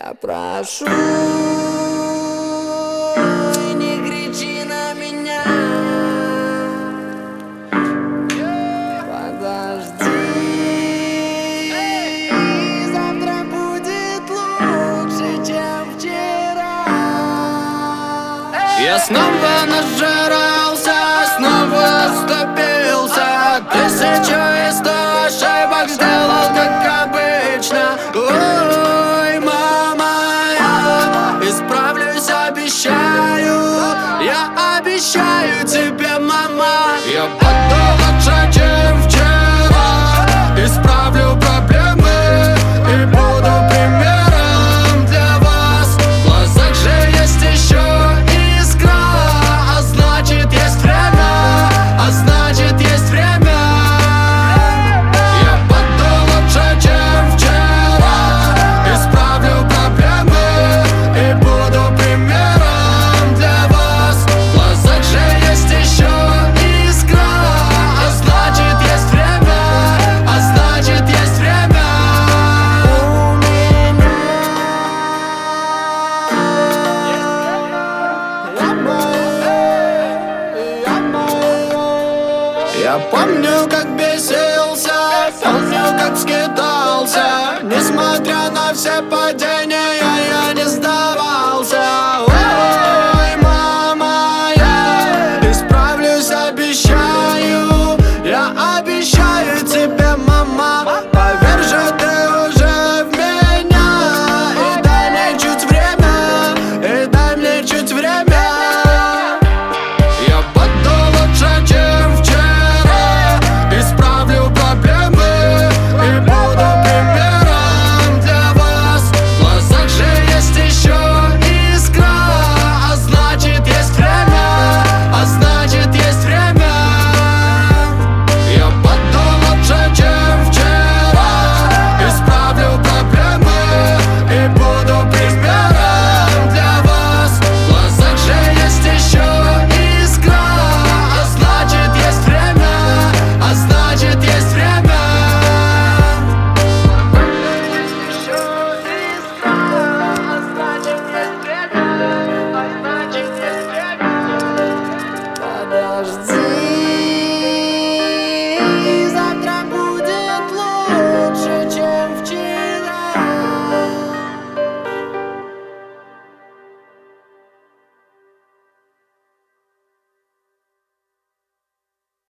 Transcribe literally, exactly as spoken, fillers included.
Я прошу, не кричи на меня. Подожди, завтра будет лучше, чем вчера. Я снова нажрался, снова оступился. Тысячу и сто ошибок сделал, как обычно. Ой, мама, я исправлюсь, обещаю. Я обещаю тебе, мама. Я буду лучше, чем вчера. Исправлю проблемы и буду примером для вас. В глазах же есть еще искра, а значит есть время, а значит есть время. Я буду лучше, чем вчера. Исправлю проблемы и буду примером для вас. В глазах же есть еще искра, а значит есть время, а значит есть время. Я помню, как бесился, помню, как скидался. Несмотря на все падения, я не сдался.